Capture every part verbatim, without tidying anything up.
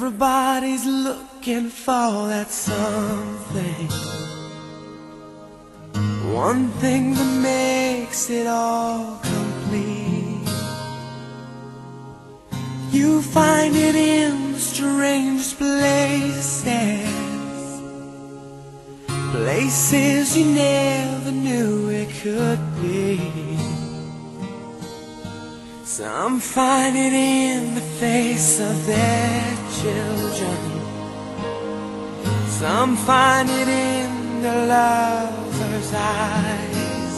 Everybody's looking for that something, one thing that makes it all complete. You find it in the strangest places, places you never knew it could be. Some find it in the face of their children, some find it in the lover's eyes.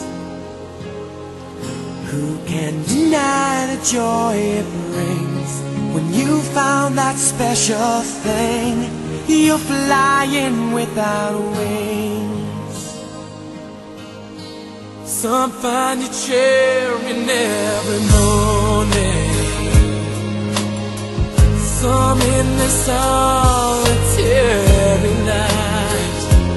Who can deny the joy it brings when you found that special thing? You're flying without wings. Some find you cheering every morning, some in the solitary night.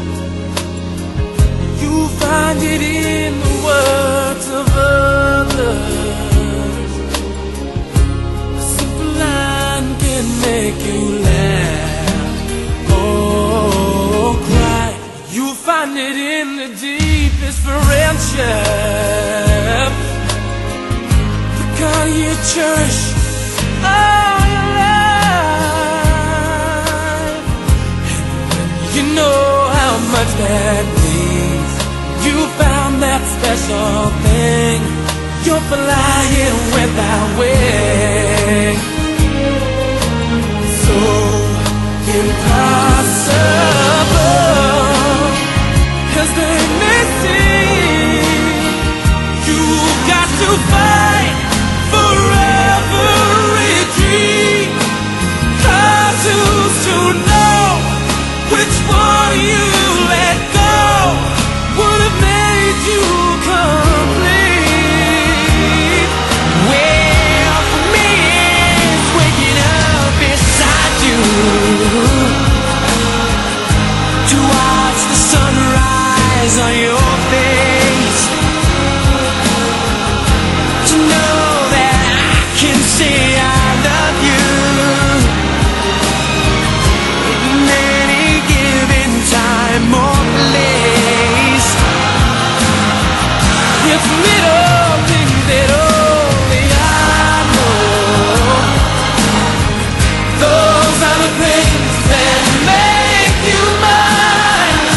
You find it in the words of others. A simple line can make you laugh or cry. You find it in the deepest friendship, the God you cherish all your life. And when you know how much that means, you found that special thing. You're flying without wings. So impossible as they may seem, you've got to fight for every dream. Hard to know which one you let go would have made you complete. Well, for me it's waking up beside you to watch the sunrise on your face, to know that I can say I love you in any given time or place. It's little things that only I know. Those are the things that make you mine.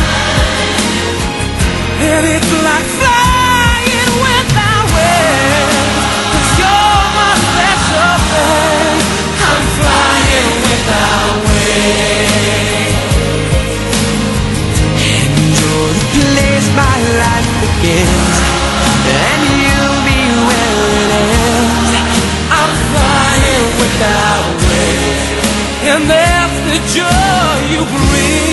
And it's like flying without wings, 'cause you're my special thing. I'm flying without wings. And you're the place my life begins, and you'll be where it ends. I'm flying without wings, and that's the joy you bring.